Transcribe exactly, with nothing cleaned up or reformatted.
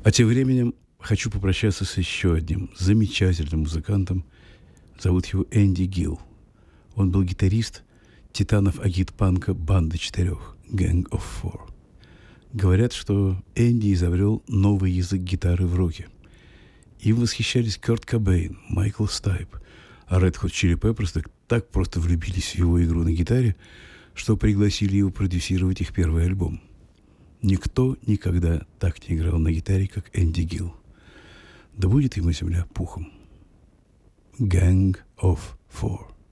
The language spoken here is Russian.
А тем временем хочу попрощаться с еще одним замечательным музыкантом. Зовут его Энди Гилл. Он был гитарист титанов агит-панка «Банды четырех» (Gang of Four). Говорят, что Энди изобрел новый язык гитары в роке. Им восхищались Кёрт Кобейн, Майкл Стайп, а Red Hot Chili Peppers так, так просто влюбились в его игру на гитаре, что пригласили его продюсировать их первый альбом. Никто никогда так не играл на гитаре, как Энди Гилл. Да будет ему земля пухом. Gang of Four.